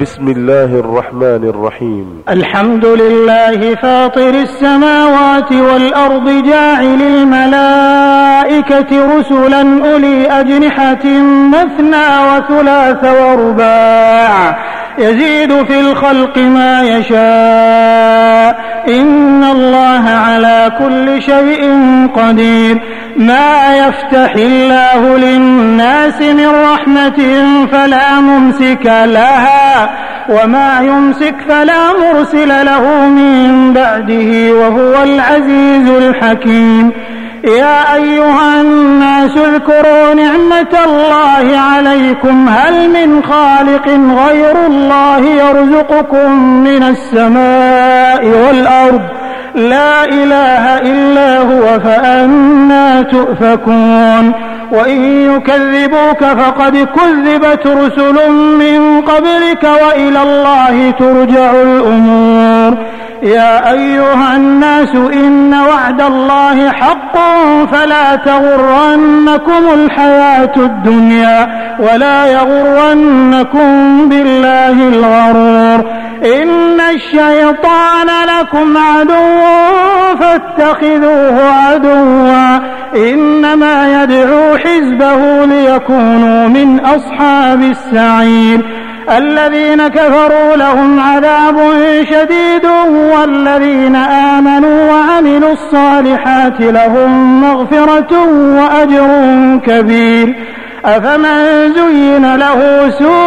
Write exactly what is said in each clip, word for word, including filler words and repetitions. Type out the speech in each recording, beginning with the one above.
بسم الله الرحمن الرحيم. الحمد لله فاطر السماوات والأرض جاعل الملائكة رسلا أولي أجنحة مثنى وثلاث ورباع يزيد في الخلق ما يشاء إن الله على كل شيء قدير. ما يفتح الله للناس من رحمة فلا ممسك لها وما يمسك فلا مرسل له من بعده وهو العزيز الحكيم. يا أيها الناس اذكروا نعمة الله عليكم هل من خالق غير الله يرزقكم من السماء والأرض لا إله إلا هو فأنى تؤفكون. وإن يكذبوك فقد كذبت رسل من قبلك وإلى الله ترجع الأمور. يا أيها الناس إن وعد الله حق فلا تغرنكم الحياة الدنيا ولا يغرنكم بالله الغرور. إن الشيطان لكم عدو فاتخذوه عدوا إنما يدعو حزبه ليكونوا من أصحاب السعير. الذين كفروا لهم عذاب شديد والذين آمنوا وعملوا الصالحات لهم مغفرة وأجر كبير. أفمن زين له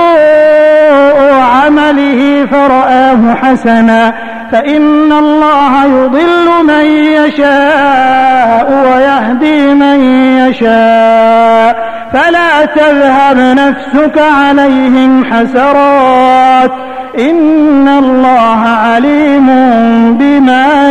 سوء عمله فرآه حسنا فإن الله يضل من يشاء ويهدي من يشاء فلا تذهب نفسك عليهم حسرات إن الله عليم بما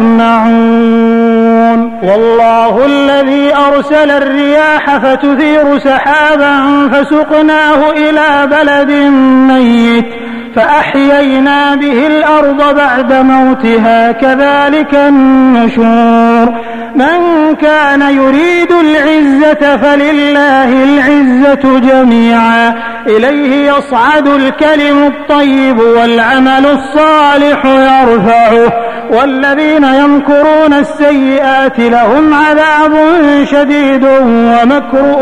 يصنعون. والله الذي أرسل الرياح فتثير سحابا فسقناه إلى بلد ميت فأحيينا به الأرض بعد موتها كذلك النشور. من كان يريد العزة فلله العزة جميعا إليه يصعد الكلم الطيب والعمل الصالح يرفعه والذين يمكرون السيئات لهم عذاب شديد ومكر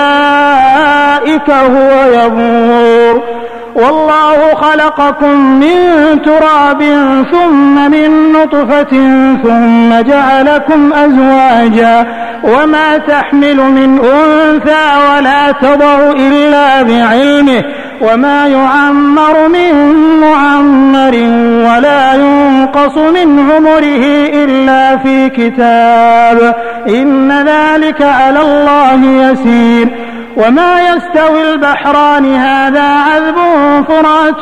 أولئك هو يبور. والله خلقكم من تراب ثم من نطفة ثم جعلكم أزواجا وما تحمل من أنثى ولا تضع إلا بعلمه وما يعمر من معمر ولا ينقص من عمره إلا في كتاب إن ذلك على الله يسير. وما يستوي البحران هذا عذب فرات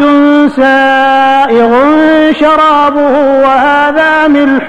سائغ شرابه وهذا ملح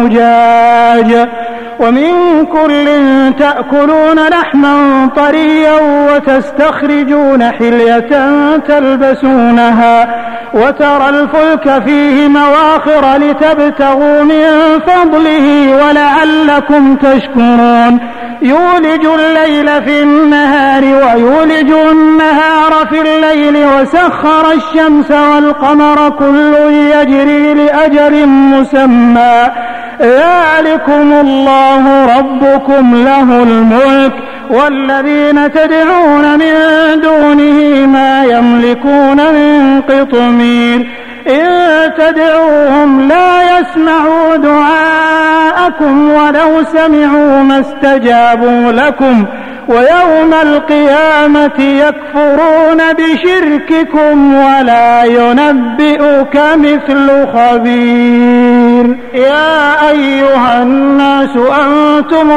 أجاج ومن كل تأكلون لحما طريا وتستخرجون حلية تلبسونها وترى الفلك فيه مواخر لتبتغوا من فضله ولعلكم تشكرون. يولج الليل في النهار ويولج النهار في الليل وسخر الشمس والقمر كل يجري لأجل مسمى ذلكم الله ربكم له الملك والذين تدعون من دونه ما يملكون من قطمير. إن تدعوهم لا يسمعوا دعاءكم ولو سمعوا ما استجابوا لكم ويوم القيامة يكفرون بشرككم ولا ينبئك مثل خبير. يا أيها الناس أنتم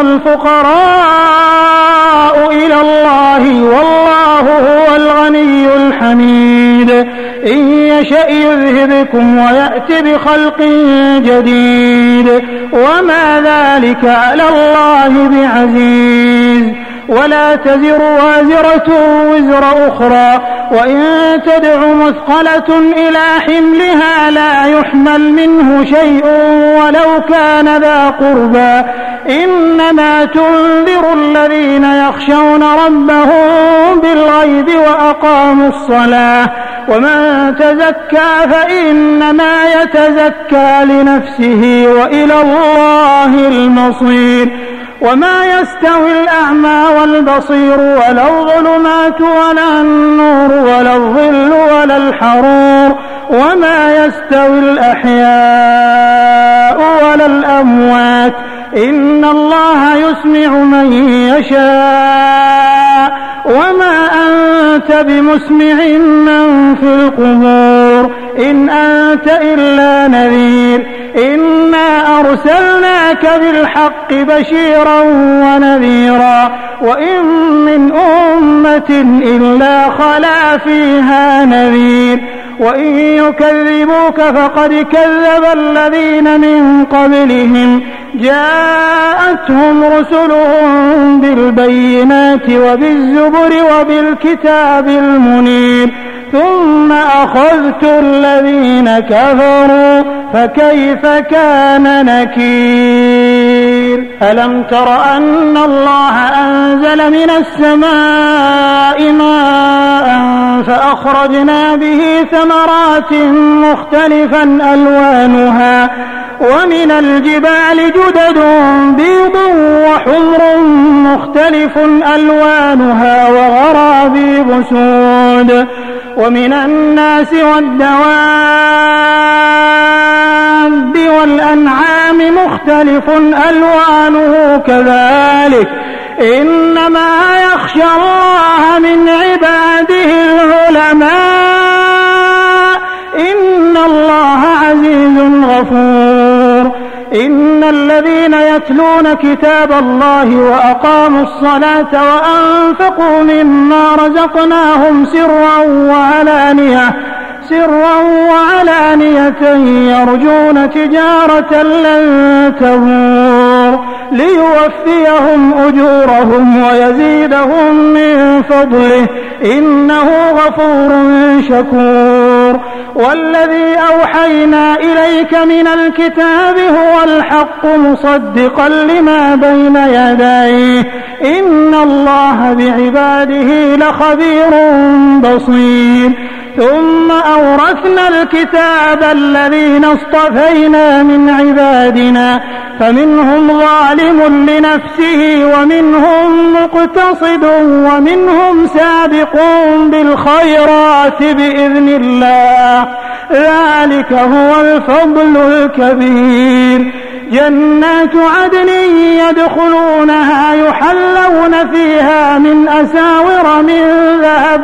الفقراء إلى الله والله هو الغني الحميد. إن يشأ يذهبكم ويأت بخلق جديد وما ذلك على الله بعزيز. ولا تزر وازرة وزر أخرى، وإن تدع مثقلة إلى حملها لا يحمل منه شيء ولو كان ذا قربى، إنما تنذر الذين يخشون ربهم بالغيب وأقاموا الصلاة، ومن تزكى فإنما يتزكى لنفسه وإلى الله المصير. وما يستوي الأعمى والبصير ولا الظلمات ولا النور ولا الظل ولا الحرور، وما يستوي الأحياء ولا الأموات، إن الله يسمع من يشاء، وما أنت بمسمع من في القبور، إن أنت إلا نذير. إنا أرسلناك بالحق بشيرا ونذيرا، وإن من أمة إلا خلا فيها نذير، وإن يكذبوك فقد كذب الذين من قبلهم، جاءتهم رسلهم بالبينات وبالزبر وبالكتاب المنير، ثم أخذت الذين كفروا فكيف كان نكير. ألم تر أن الله أنزل من السماء ماء فأخرجنا به ثمرات مختلفا ألوانها، ومن الجبال جدد بيض وحمر مختلف ألوانها وغرابيب سود، ومن الناس والدواب والأنعام مختلف ألوانه كذلك، إنما يخشى الله من عباده العلماء، إن الله عزيز غفور. إن الذين يتلون كتاب الله وأقاموا الصلاة وأنفقوا مما رزقناهم سرا وعلانية سرا وعلانية يرجون تجارة لن تبور ليوفيهم أجورهم ويزيدهم من فضله، إنه غفور شكور. والذي أوحينا إليك من الكتاب هو الحق مصدقا لما بين يديه، إن الله بعباده لخبير بصير. ثم أورثنا الكتاب الذين اصطفينا من عبادنا، فمنهم ظالم لنفسه ومنهم مقتصد ومنهم سابق بالخيرات بإذن الله، ذلك هو الفضل الكبير. جنات عدن يدخلونها يحلون فيها من أساور من ذهب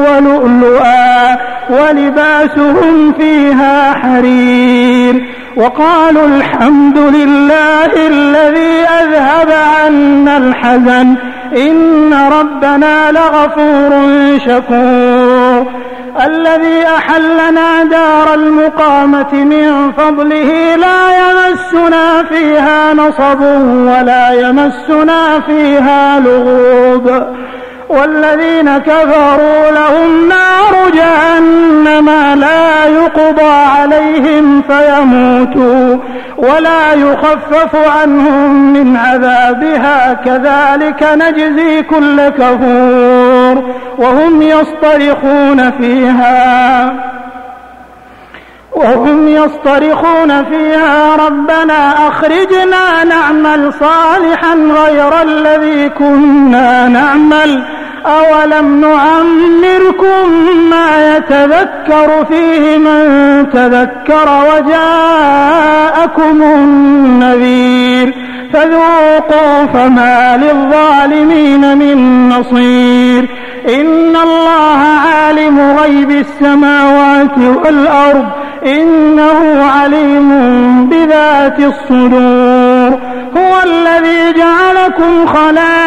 ولؤلؤا ولباسهم فيها حرير، وقالوا الحمد لله الذي أذهب عنا الحزن إن ربنا لغفور شكور. الذي أحلنا دار المقامة من فضله لا يمسنا فيها نصب ولا يمسنا فيها لغوب، والذين كفروا لهم نار جهنم لا يقضى عليهم فيموتوا ولا يخفف عنهم من عذابها، كذلك نجزي كل كفور. وهم يصطرخون فيها وهم يصطرخون فيها ربنا أخرجنا نعمل صالحا غير الذي كنا نعمل، أولم نعمركم ما يتذكر فيه من تذكر وجاءكم النذير، فذوقوا فما للظالمين من نصير. إن الله عالم غيب السماوات والأرض، إنه عليم بذات الصدور. هو الذي جعلكم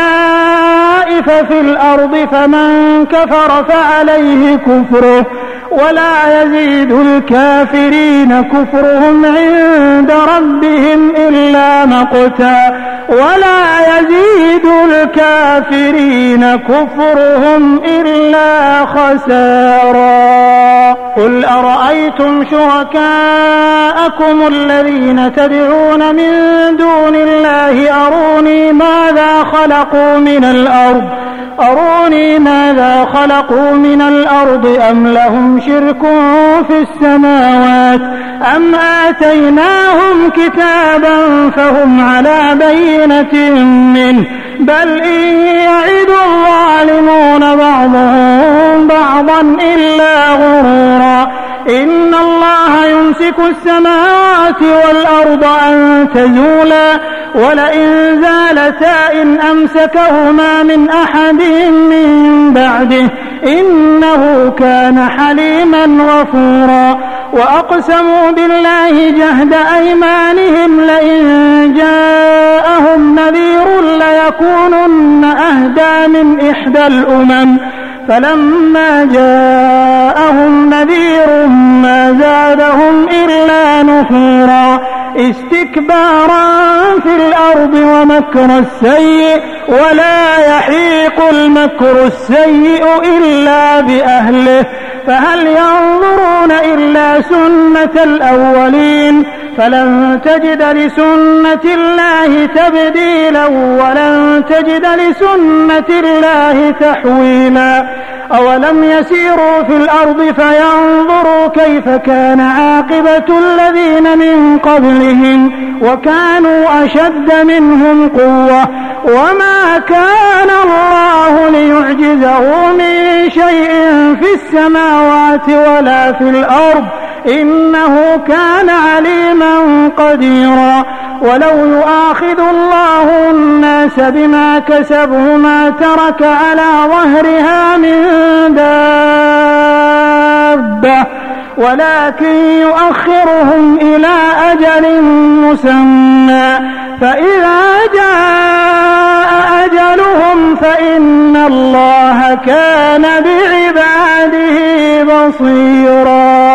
خلائف في الأرض، فمن كفر فعليه كفره ولا يزيد الكافرين كفرهم عند ربهم إلا مقتا ولا يزيد الكافرين كفرهم إلا خسارا قل أرأيتم شركاءكم الذين تدعون من دون الله أروني ماذا خلقوا من الأرض أروني ماذا خلقوا من الأرض أم لهم شرك في السماوات أم آتيناهم كتابا فهم على بينة منه بل إن يعد الظالمون بعضهم بعضا إلا غرورا إن الله يمسك السماوات والأرض أن تزولا ولئن زالتا إن أمسكهما من أحد من بعده إنه كان حليما غفورا وأقسموا بالله جهد أيمانهم لئن جاءهم نذير ليكونن أهدى من إحدى الأمم فلما جاءهم نذير ما زادهم إلا نفورا استكبارا في الأرض ومكر السيء ولا يحيق المكر السيء إلا بأهله فهل ينظرون إلا سنة الأولين فلن تجد لسنة الله تبديلا ولن تجد لسنة الله تحويلا أولم يسيروا في الأرض فينظروا كيف كان عاقبة الذين من قبلهم وكانوا أشد منهم قوة وما كان الله ليعجزه من شيء في السماوات ولا في الأرض إنه كان عليما قديرا ولو يؤاخذ الله الناس بما كسبوا ما ترك على ظهرها من دابة ولكن يؤخرهم إلى أجل مسمى فإذا جاء أجلهم فإن الله كان بعباده بصيرا.